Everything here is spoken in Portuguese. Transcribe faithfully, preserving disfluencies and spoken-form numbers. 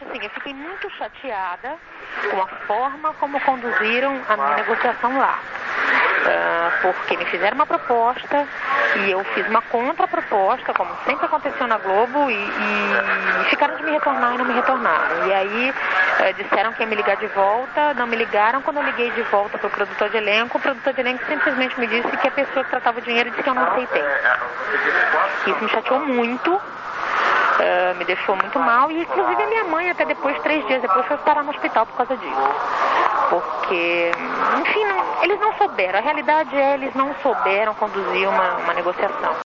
Assim, eu fiquei muito chateada com a forma como conduziram a minha negociação lá. Uh, porque me fizeram uma proposta e eu fiz uma contraproposta, como sempre aconteceu na Globo, e, e ficaram de me retornar e não me retornaram. E aí uh, disseram que ia me ligar de volta, não me ligaram. Quando eu liguei de volta para o produtor de elenco, o produtor de elenco simplesmente me disse que a pessoa que tratava o dinheiro disse que eu não aceitei. Isso me chateou muito. Uh, me deixou muito mal, e inclusive a minha mãe até depois, três dias depois, foi parar no hospital por causa disso. Porque, enfim, não, eles não souberam, a realidade é, eles não souberam conduzir uma, uma negociação.